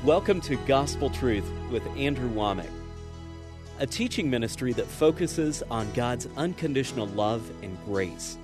Welcome to Gospel Truth with Andrew Womack, a teaching ministry that focuses on God's unconditional love and grace.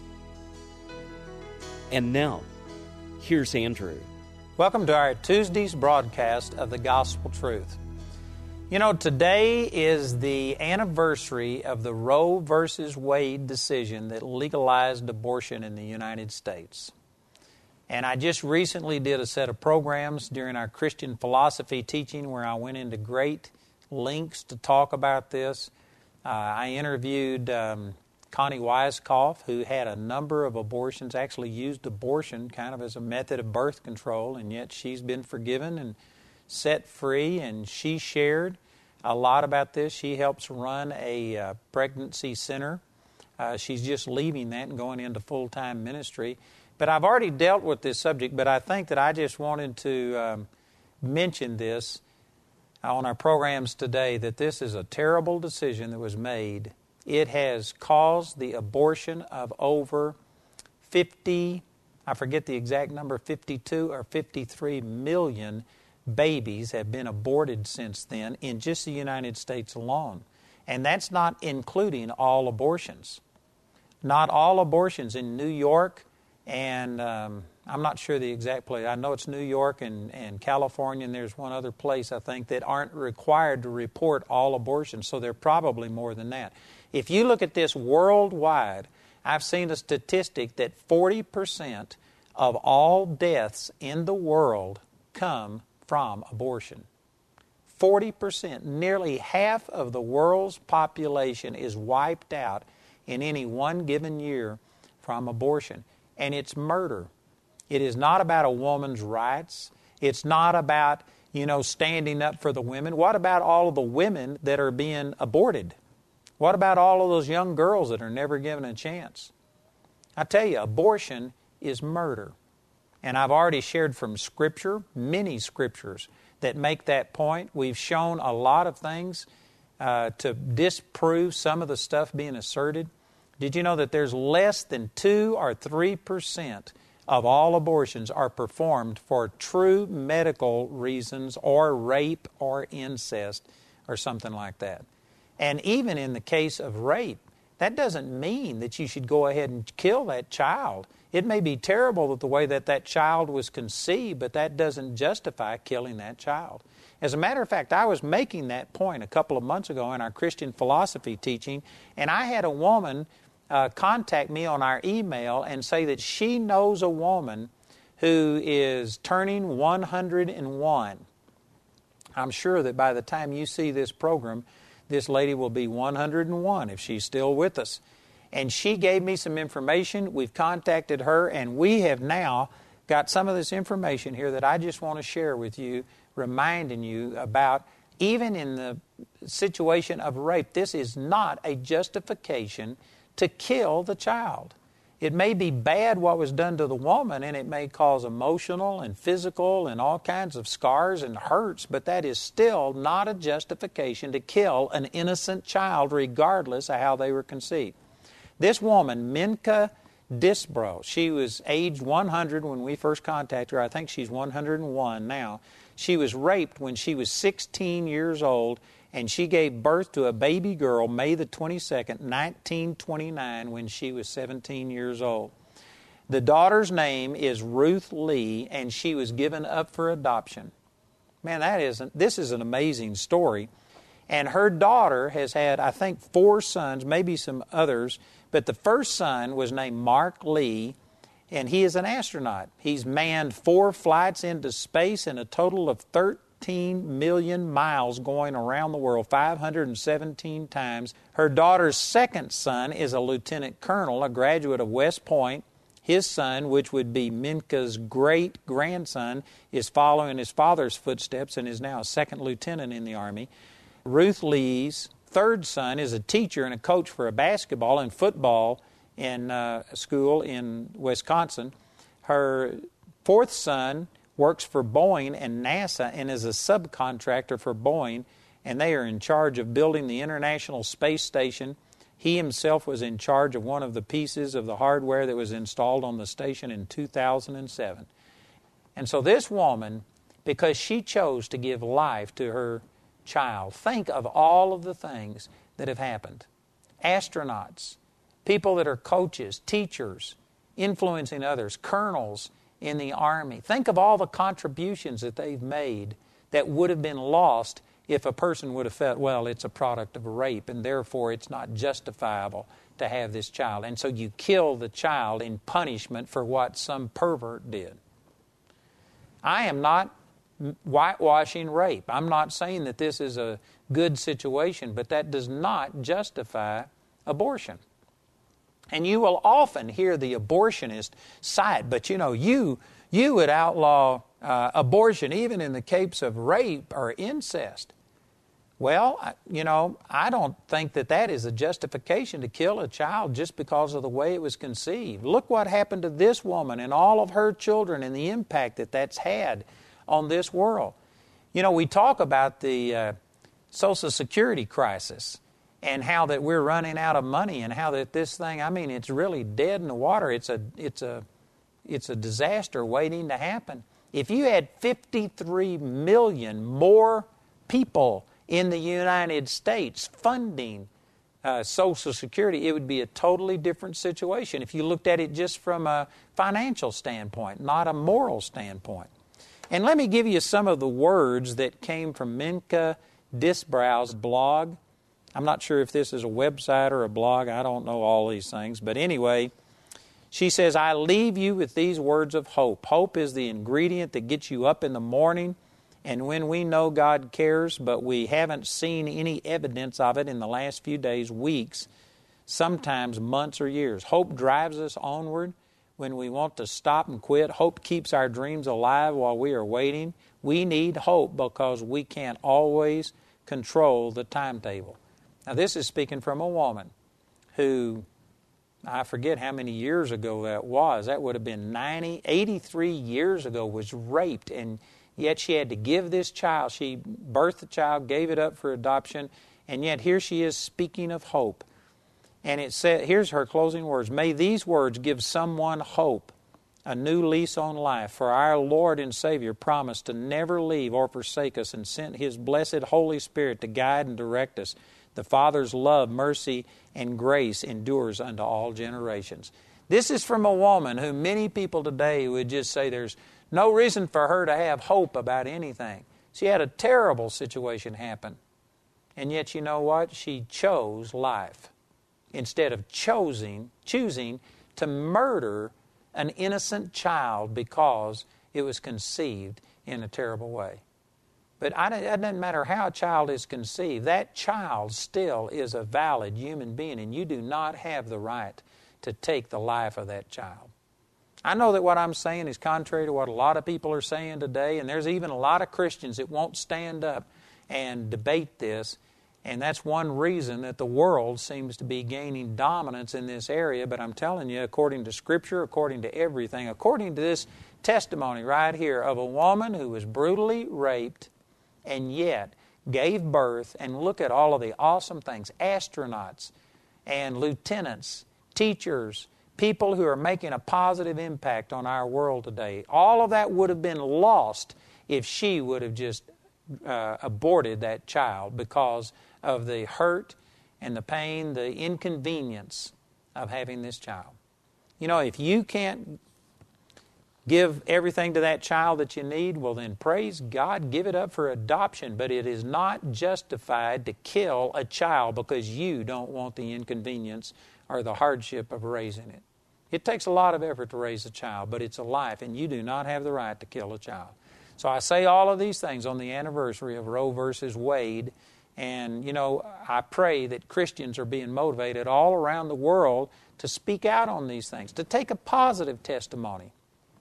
And now, here's Andrew. Welcome to our Tuesday's broadcast of the Gospel Truth. You know, today is the anniversary of the Roe versus Wade decision that legalized abortion in the United States. And I just recently did a set of programs during our Christian philosophy teaching where I went into great lengths to talk about this. I interviewed Connie Weiskopf, who had a number of abortions, actually used abortion kind of as a method of birth control, and yet she's been forgiven and set free, and she shared a lot about this. She helps run a pregnancy center. She's just leaving that and going into full-time ministry. But I've already dealt with this subject, but I think that I just wanted to mention this on our programs today, that this is a terrible decision that was made. It has caused the abortion of over 50, I forget the exact number, 52 or 53 million babies have been aborted since then in just the United States alone. And that's not including all abortions. Not all abortions in New York, and I'm not sure the exact place. I know it's New York and California, and there's one other place, I think, that aren't required to report all abortions, so they're probably more than that. If you look at this worldwide, I've seen a statistic that 40% of all deaths in the world come from abortion. 40%, nearly half of the world's population is wiped out in any one given year from abortion. And it's murder. It is not about a woman's rights. It's not about, standing up for the women. What about all of the women that are being aborted? What about all of those young girls that are never given a chance? I tell you, abortion is murder. And I've already shared from Scripture, many Scriptures, that make that point. We've shown a lot of things to disprove some of the stuff being asserted. Did you know that there's less than 2 or 3% of all abortions are performed for true medical reasons or rape or incest or something like that? And even in the case of rape, that doesn't mean that you should go ahead and kill that child. It may be terrible that the way that child was conceived, but that doesn't justify killing that child. As a matter of fact, I was making that point a couple of months ago in our Christian philosophy teaching, and I had a woman contact me on our email and say that she knows a woman who is turning 101. I'm sure that by the time you see this program, this lady will be 101 if she's still with us. And she gave me some information. We've contacted her, and we have now got some of this information here that I just want to share with you, reminding you about, even in the situation of rape, this is not a justification to kill the child. It may be bad what was done to the woman, and it may cause emotional and physical and all kinds of scars and hurts, but that is still not a justification to kill an innocent child regardless of how they were conceived. This woman, Minka Disbrow, she was aged 100 when we first contacted her. I think she's 101 now. She was raped when she was 16 years old, and she gave birth to a baby girl May the 22nd, 1929, when she was 17 years old. The daughter's name is Ruth Lee, and she was given up for adoption. Man, this is an amazing story. And her daughter has had, I think, 4 sons, maybe some others, but the first son was named Mark Lee, and he is an astronaut. He's manned 4 flights into space and a total of 13 million miles going around the world, 517 times. Her daughter's second son is a lieutenant colonel, a graduate of West Point. His son, which would be Minka's great-grandson, is following his father's footsteps and is now a second lieutenant in the Army. Ruth Lee's third son is a teacher and a coach for a basketball and football in school in Wisconsin. Her fourth son works for Boeing and NASA and is a subcontractor for Boeing, and they are in charge of building the International Space Station. He himself was in charge of one of the pieces of the hardware that was installed on the station in 2007. And so this woman because she chose to give life to her child. Think of all of the things that have happened. Astronauts, people that are coaches, teachers, influencing others, colonels in the Army. Think of all the contributions that they've made that would have been lost if a person would have felt, well, it's a product of rape, and therefore it's not justifiable to have this child. And so you kill the child in punishment for what some pervert did. I am not whitewashing rape. I'm not saying that this is a good situation, but that does not justify abortion. And you will often hear the abortionist side, but you would outlaw abortion even in the case of rape or incest. Well, I don't think that is a justification to kill a child just because of the way it was conceived. Look what happened to this woman and all of her children and the impact that that's had on this world. We talk about the Social Security crisis and how that we're running out of money and how that this thing, it's really dead in the water. It's a disaster waiting to happen. If you had 53 million more people in the United States funding Social Security, it would be a totally different situation if you looked at it just from a financial standpoint, not a moral standpoint. And let me give you some of the words that came from Minka Disbrow's blog. I'm not sure if this is a website or a blog. I don't know all these things. But anyway, she says, I leave you with these words of hope. Hope is the ingredient that gets you up in the morning. And when we know God cares, but we haven't seen any evidence of it in the last few days, weeks, sometimes months or years. Hope drives us onward when we want to stop and quit. Hope keeps our dreams alive while we are waiting. We need hope because we can't always control the timetable. Now, this is speaking from a woman who, I forget how many years ago that was. That would have been 83 years ago, was raped, and yet she had to give this child. She birthed the child, gave it up for adoption, and yet here she is speaking of hope. And it said, here's her closing words. May these words give someone hope, a new lease on life. For our Lord and Savior promised to never leave or forsake us and sent His blessed Holy Spirit to guide and direct us. The Father's love, mercy, and grace endures unto all generations. This is from a woman who many people today would just say there's no reason for her to have hope about anything. She had a terrible situation happen. And yet, you know what? She chose life instead of choosing to murder an innocent child because it was conceived in a terrible way. But it doesn't matter how a child is conceived. That child still is a valid human being, and you do not have the right to take the life of that child. I know that what I'm saying is contrary to what a lot of people are saying today, and there's even a lot of Christians that won't stand up and debate this, and that's one reason that the world seems to be gaining dominance in this area. But I'm telling you, according to Scripture, according to everything, according to this testimony right here of a woman who was brutally raped and yet gave birth, and look at all of the awesome things, astronauts and lieutenants, teachers, people who are making a positive impact on our world today. All of that would have been lost if she would have just aborted that child because of the hurt and the pain, the inconvenience of having this child. If you can't give everything to that child that you need, well then praise God, give it up for adoption. But it is not justified to kill a child because you don't want the inconvenience or the hardship of raising it. It takes a lot of effort to raise a child, but it's a life, and you do not have the right to kill a child. So I say all of these things on the anniversary of Roe versus Wade, and, I pray that Christians are being motivated all around the world to speak out on these things, to take a positive testimony,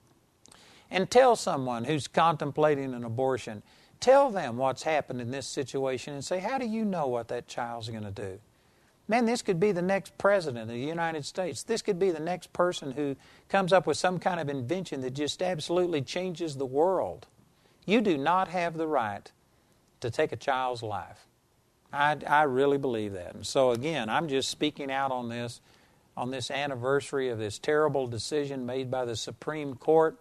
and tell someone who's contemplating an abortion, tell them what's happened in this situation and say, how do you know what that child's going to do? Man, this could be the next president of the United States. This could be the next person who comes up with some kind of invention that just absolutely changes the world. You do not have the right to take a child's life. I really believe that. And so again, I'm just speaking out on this anniversary of this terrible decision made by the Supreme Court.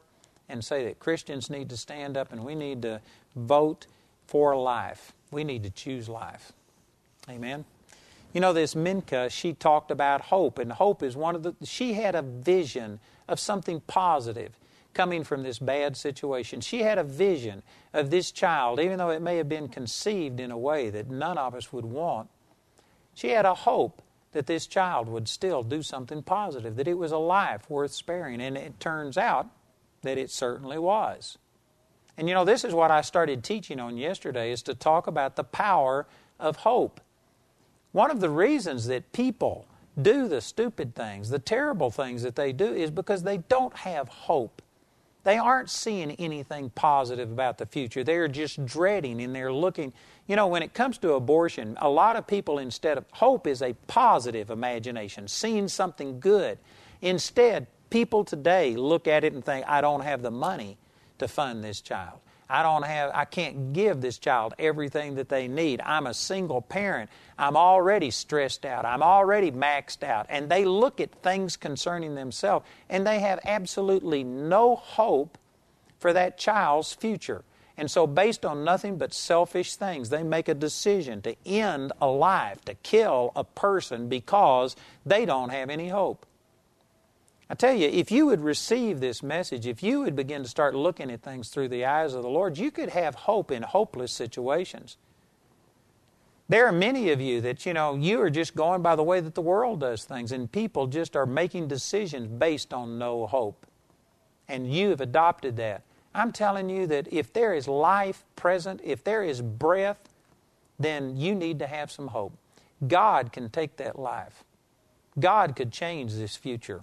and say that Christians need to stand up and we need to vote for life. We need to choose life. Amen? You know, this Minka, she talked about hope, and hope is she had a vision of something positive coming from this bad situation. She had a vision of this child, even though it may have been conceived in a way that none of us would want. She had a hope that this child would still do something positive, that it was a life worth sparing, and it turns out that it certainly was. And you know, this is what I started teaching on yesterday, is to talk about the power of hope. One of the reasons that people do the stupid things, the terrible things that they do, is because they don't have hope. They aren't seeing anything positive about the future. They're just dreading and they're looking. You know, when it comes to abortion, a lot of people, instead of hope, is a positive imagination, seeing something good. Instead, people today look at it and think, I don't have the money to fund this child. I can't give this child everything that they need. I'm a single parent. I'm already stressed out. I'm already maxed out. And they look at things concerning themselves, and they have absolutely no hope for that child's future. And so based on nothing but selfish things, they make a decision to end a life, to kill a person because they don't have any hope. I tell you, if you would receive this message, if you would begin to start looking at things through the eyes of the Lord, you could have hope in hopeless situations. There are many of you that, you are just going by the way that the world does things, and people just are making decisions based on no hope. And you have adopted that. I'm telling you that if there is life present, if there is breath, then you need to have some hope. God can take that life. God could change this future.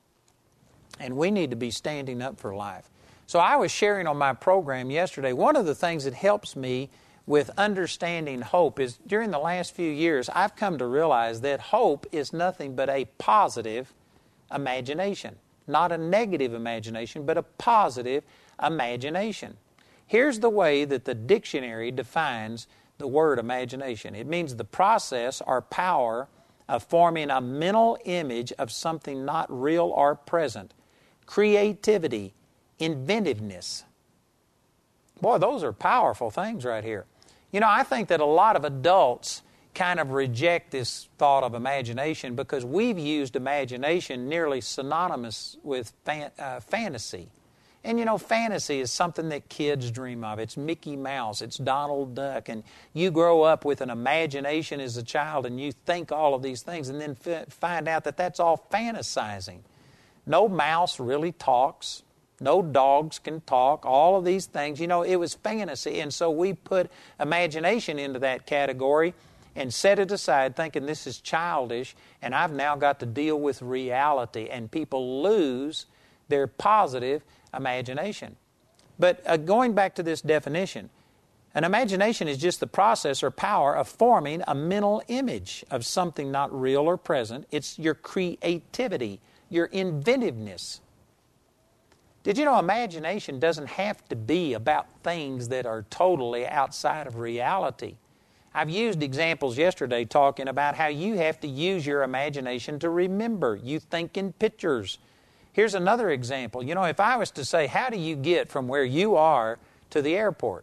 And we need to be standing up for life. So I was sharing on my program yesterday, one of the things that helps me with understanding hope is during the last few years, I've come to realize that hope is nothing but a positive imagination. Not a negative imagination, but a positive imagination. Here's the way that the dictionary defines the word imagination. It means the process or power of forming a mental image of something not real or present. Creativity, inventiveness. Boy, those are powerful things right here. I think that a lot of adults kind of reject this thought of imagination because we've used imagination nearly synonymous with fantasy. And fantasy is something that kids dream of. It's Mickey Mouse, it's Donald Duck, and you grow up with an imagination as a child and you think all of these things and then find out that that's all fantasizing. No mouse really talks. No dogs can talk. All of these things, it was fantasy. And so we put imagination into that category and set it aside thinking this is childish and I've now got to deal with reality. And people lose their positive imagination. But going back to this definition, an imagination is just the process or power of forming a mental image of something not real or present. It's your creativity, your inventiveness. Did you know imagination doesn't have to be about things that are totally outside of reality? I've used examples yesterday talking about how you have to use your imagination to remember. You think in pictures. Here's another example. If I was to say, how do you get from where you are to the airport?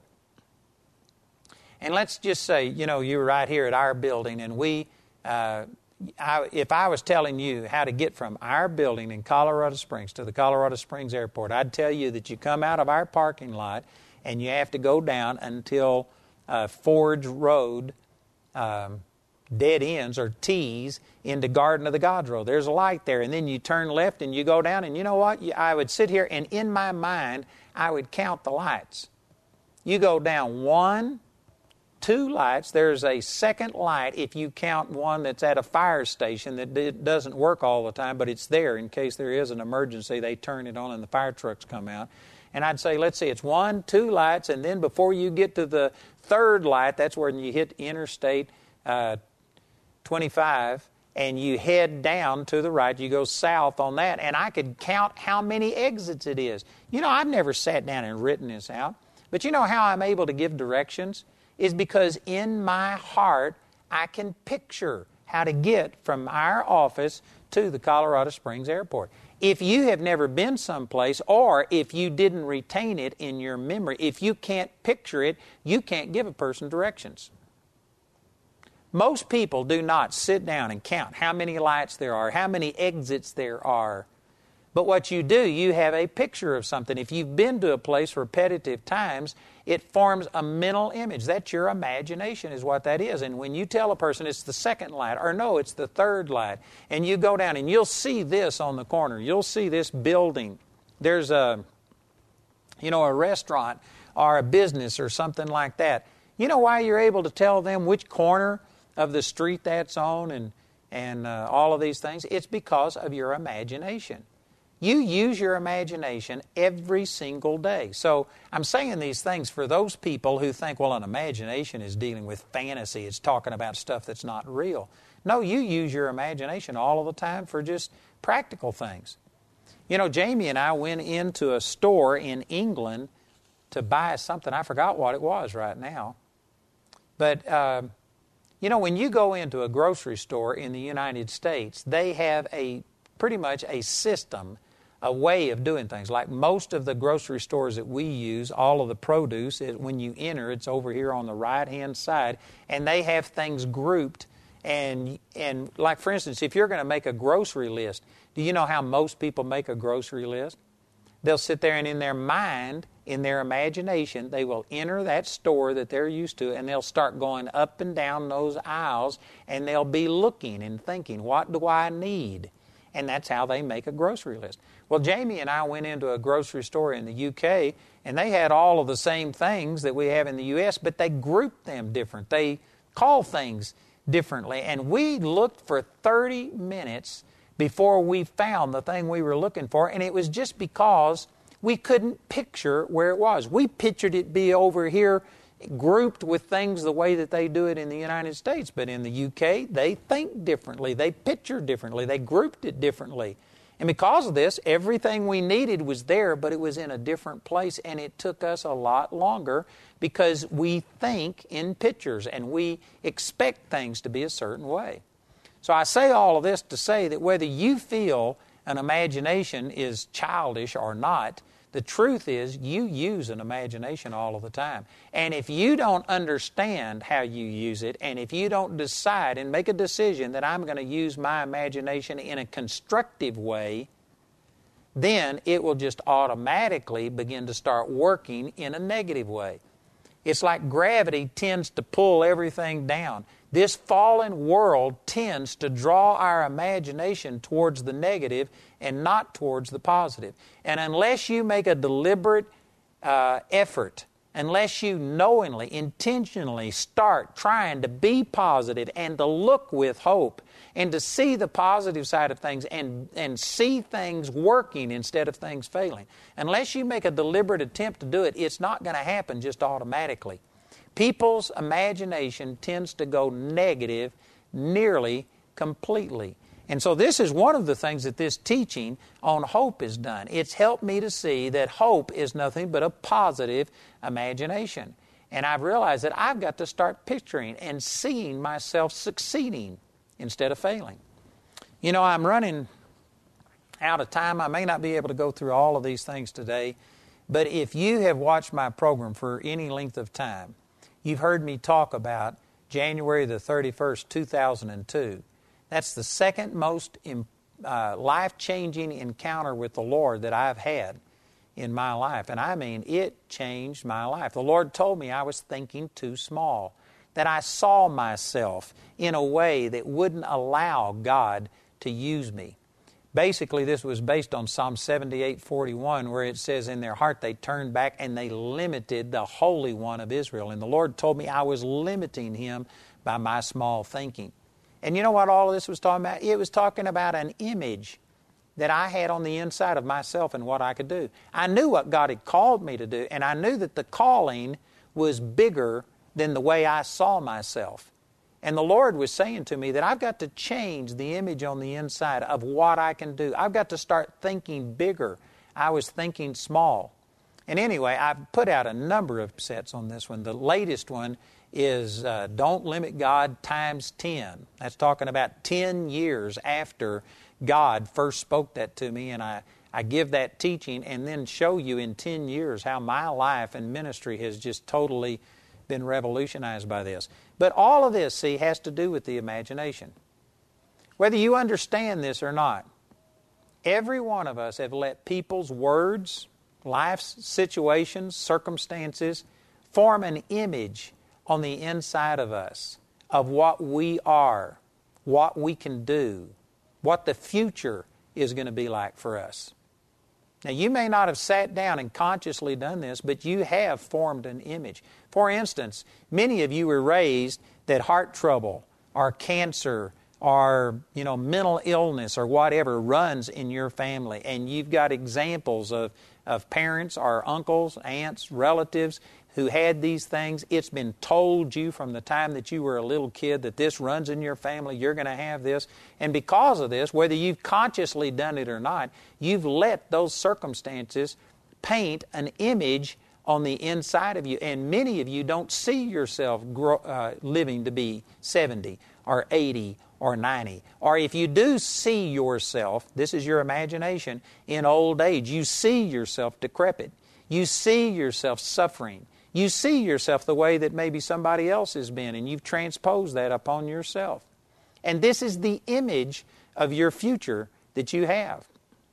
And let's just say, you're right here at our building and if I was telling you how to get from our building in Colorado Springs to the Colorado Springs Airport, I'd tell you that you come out of our parking lot and you have to go down until Forge Road dead ends or T's into Garden of the Gods Road. There's a light there, and then you turn left and you go down, and you know what? I would sit here and in my mind, I would count the lights. You go down 1, 2 lights. There's a second light if you count one that's at a fire station that doesn't work all the time, but it's there in case there is an emergency. They turn it on and the fire trucks come out. And I'd say, let's see, it's 1, 2 lights, and then before you get to the third light, that's when you hit Interstate 25, and you head down to the right. You go south on that, and I could count how many exits it is. I've never sat down and written this out, but you know how I'm able to give directions? Is because in my heart, I can picture how to get from our office to the Colorado Springs Airport. If you have never been someplace, or if you didn't retain it in your memory, if you can't picture it, you can't give a person directions. Most people do not sit down and count how many lights there are, how many exits there are. But what you do, you have a picture of something. If you've been to a place repetitive times, it forms a mental image. That's your imagination is what that is. And when you tell a person it's the second light, or no, it's the third light, and you go down and you'll see this on the corner. You'll see this building. There's a restaurant or a business or something like that. You know why you're able to tell them which corner of the street that's on and all of these things? It's because of your imagination. You use your imagination every single day. So I'm saying these things for those people who think, well, an imagination is dealing with fantasy. It's talking about stuff that's not real. No, you use your imagination all of the time for just practical things. You know, Jamie and I went into a store in England to buy something. I forgot what it was right now. But, when you go into a grocery store in the United States, they have pretty much a system, a way of doing things. Like most of the grocery stores that we use, all of the produce, when you enter, it's over here on the right-hand side, and they have things grouped. And like, for instance, if you're going to make a grocery list, do you know how most people make a grocery list? They'll sit there and in their mind, in their imagination, they will enter that store that they're used to, and they'll start going up and down those aisles, and they'll be looking and thinking, what do I need? And that's how they make a grocery list. Well, Jamie and I went into a grocery store in the UK, and they had all of the same things that we have in the U.S., but they grouped them different. They call things differently. And we looked for 30 minutes before we found the thing we were looking for, and it was just because we couldn't picture where it was. We pictured it be over here grouped with things the way that they do it in the United States. But in the UK, they think differently. They picture differently. They grouped it differently. And because of this, everything we needed was there, but it was in a different place, and it took us a lot longer because we think in pictures and we expect things to be a certain way. So I say all of this to say that whether you feel an imagination is childish or not, the truth is you use an imagination all of the time. And if you don't understand how you use it, and if you don't decide and make a decision that I'm going to use my imagination in a constructive way, then it will just automatically begin to start working in a negative way. It's like gravity tends to pull everything down. This fallen world tends to draw our imagination towards the negative and not towards the positive. And unless you make a deliberate effort, unless you knowingly, intentionally start trying to be positive and to look with hope and to see the positive side of things and see things working instead of things failing, unless you make a deliberate attempt to do it, it's not going to happen just automatically. People's imagination tends to go negative nearly completely. And so this is one of the things that this teaching on hope has done. It's helped me to see that hope is nothing but a positive imagination. And I've realized that I've got to start picturing and seeing myself succeeding instead of failing. You know, I'm running out of time. I may not be able to go through all of these things today, but if you have watched my program for any length of time, you've heard me talk about January the 31st, 2002. That's the second most life-changing encounter with the Lord that I've had in my life. And I mean, it changed my life. The Lord told me I was thinking too small, that I saw myself in a way that wouldn't allow God to use me. Basically, this was based on Psalm 78:41, where it says, in their heart they turned back and they limited the Holy One of Israel. And the Lord told me I was limiting Him by my small thinking. And you know what all of this was talking about? It was talking about an image that I had on the inside of myself and what I could do. I knew what God had called me to do, and I knew that the calling was bigger than the way I saw myself. And the Lord was saying to me that I've got to change the image on the inside of what I can do. I've got to start thinking bigger. I was thinking small. And anyway, I've put out a number of sets on this one. The latest one is Don't Limit God times 10. That's talking about 10 years after God first spoke that to me, and I give that teaching and then show you in 10 years how my life and ministry has just totally been revolutionized by this. But all of this, see, has to do with the imagination. Whether you understand this or not, every one of us have let people's words, life's situations, circumstances form an image on the inside of us of what we are, what we can do, what the future is going to be like for us. Now, you may not have sat down and consciously done this, but you have formed an image. For instance, many of you were raised that heart trouble or cancer or mental illness or whatever runs in your family, and you've got examples of parents or uncles, aunts, relatives who had these things. It's been told you from the time that you were a little kid that this runs in your family, you're going to have this. And because of this, whether you've consciously done it or not, you've let those circumstances paint an image on the inside of you. And many of you don't see yourself living to be 70 or 80 or 90. Or if you do see yourself, this is your imagination, in old age, you see yourself decrepit. You see yourself suffering. You see yourself the way that maybe somebody else has been, and you've transposed that upon yourself. And this is the image of your future that you have.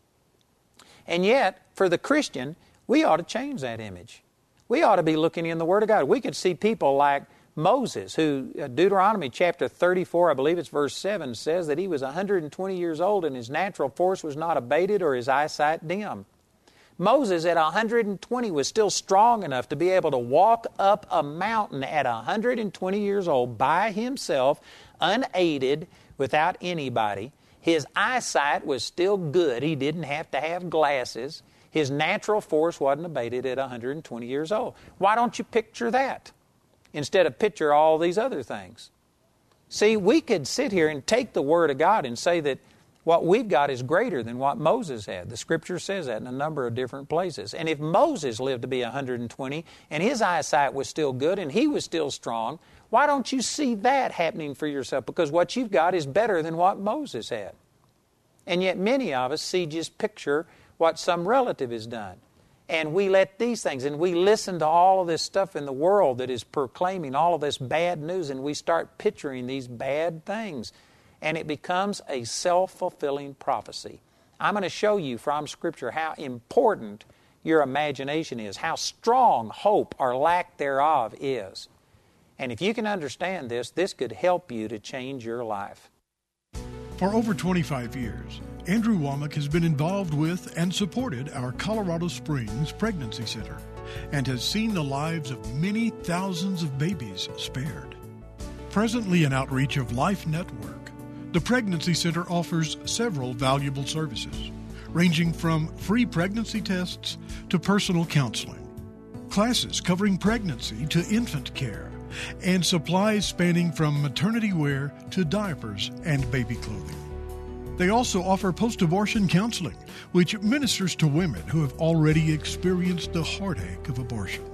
And yet, for the Christian, we ought to change that image. We ought to be looking in the Word of God. We could see people like Moses, who, Deuteronomy chapter 34, I believe it's verse 7, says that he was 120 years old and his natural force was not abated or his eyesight dim. Moses at 120 was still strong enough to be able to walk up a mountain at 120 years old by himself, unaided, without anybody. His eyesight was still good. He didn't have to have glasses. His natural force wasn't abated at 120 years old. Why don't you picture that instead of picture all these other things? See, we could sit here and take the Word of God and say that what we've got is greater than what Moses had. The Scripture says that in a number of different places. And if Moses lived to be 120 and his eyesight was still good and he was still strong, why don't you see that happening for yourself? Because what you've got is better than what Moses had. And yet many of us just picture what some relative has done. And we let these things, and we listen to all of this stuff in the world that is proclaiming all of this bad news, and we start picturing these bad things. And it becomes a self-fulfilling prophecy. I'm going to show you from Scripture how important your imagination is, how strong hope or lack thereof is. And if you can understand this, this could help you to change your life. For over 25 years, Andrew Wommack has been involved with and supported our Colorado Springs Pregnancy Center and has seen the lives of many thousands of babies spared. Presently an outreach of Life Network, the Pregnancy Center offers several valuable services, ranging from free pregnancy tests to personal counseling, classes covering pregnancy to infant care, and supplies spanning from maternity wear to diapers and baby clothing. They also offer post-abortion counseling, which ministers to women who have already experienced the heartache of abortion.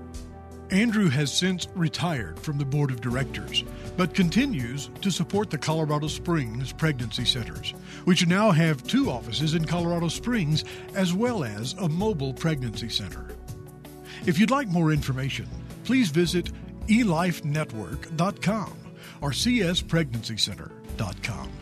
Andrew has since retired from the board of directors, but continues to support the Colorado Springs Pregnancy Centers, which now have 2 offices in Colorado Springs as well as a mobile pregnancy center. If you'd like more information, please visit elifenetwork.com or cspregnancycenter.com.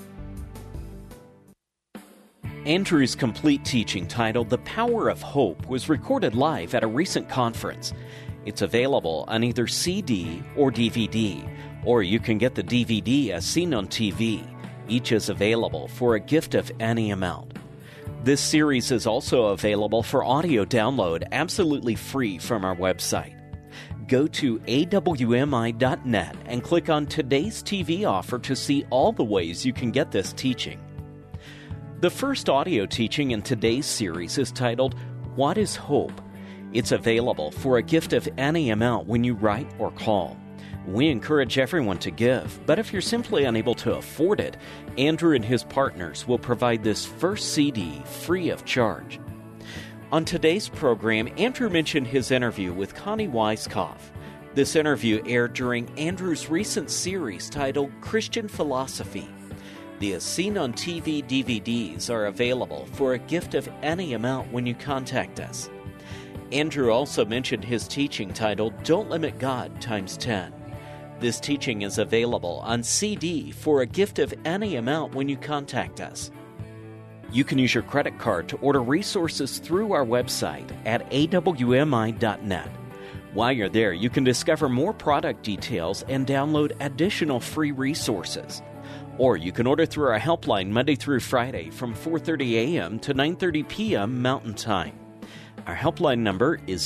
Andrew's complete teaching titled The Power of Hope was recorded live at a recent conference. It's available on either CD or DVD, or you can get the DVD as seen on TV. Each is available for a gift of any amount. This series is also available for audio download absolutely free from our website. Go to awmi.net and click on today's TV offer to see all the ways you can get this teaching. The first audio teaching in today's series is titled, What is Hope? It's available for a gift of any amount when you write or call. We encourage everyone to give, but if you're simply unable to afford it, Andrew and his partners will provide this first CD free of charge. On today's program, Andrew mentioned his interview with Connie Weiskopf. This interview aired during Andrew's recent series titled Christian Philosophy. The As Seen on TV DVDs are available for a gift of any amount when you contact us. Andrew also mentioned his teaching titled Don't Limit God times 10. This teaching is available on CD for a gift of any amount when you contact us. You can use your credit card to order resources through our website at awmi.net. While you're there, you can discover more product details and download additional free resources. Or you can order through our helpline Monday through Friday from 4:30 a.m. to 9:30 p.m. Mountain Time. Our helpline number is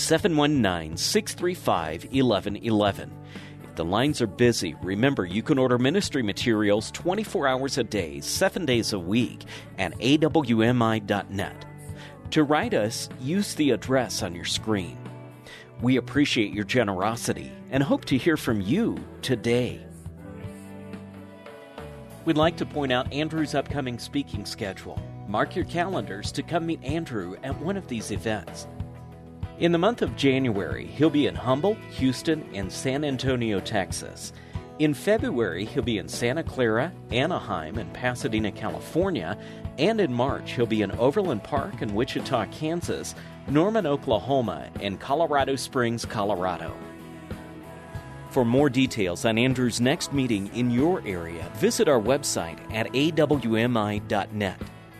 719-635-1111. If the lines are busy, remember you can order ministry materials 24 hours a day, 7 days a week at awmi.net. To write us, use the address on your screen. We appreciate your generosity and hope to hear from you today. We'd like to point out Andrew's upcoming speaking schedule. Mark your calendars to come meet Andrew at one of these events. In the month of January, he'll be in Humble, Houston, and San Antonio, Texas. In February, he'll be in Santa Clara, Anaheim, and Pasadena, California. And in March, he'll be in Overland Park and Wichita, Kansas, Norman, Oklahoma, and Colorado Springs, Colorado. For more details on Andrew's next meeting in your area, visit our website at awmi.net.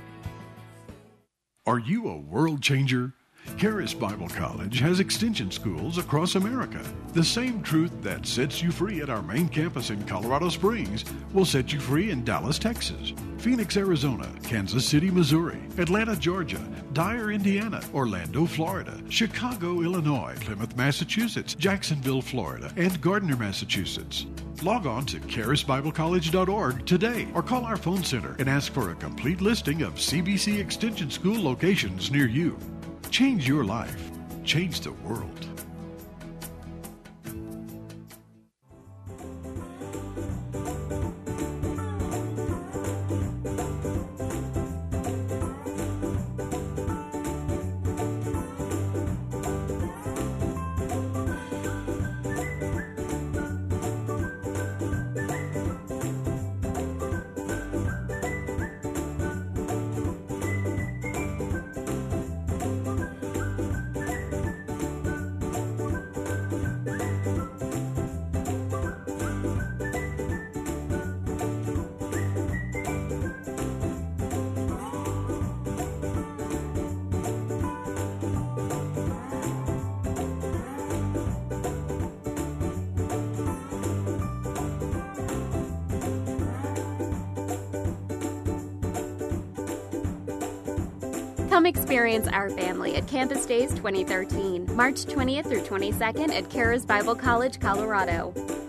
Are you a world changer? Charis Bible College has extension schools across America. The same truth that sets you free at our main campus in Colorado Springs will set you free in Dallas, Texas, Phoenix, Arizona, Kansas City, Missouri, Atlanta, Georgia, Dyer, Indiana, Orlando, Florida, Chicago, Illinois, Plymouth, Massachusetts, Jacksonville, Florida, and Gardner, Massachusetts. Log on to charisbiblecollege.org today or call our phone center and ask for a complete listing of CBC Extension School locations near you. Change your life. Change the world. Come experience our family at Campus Days 2013, March 20th through 22nd at Charis Bible College, Colorado.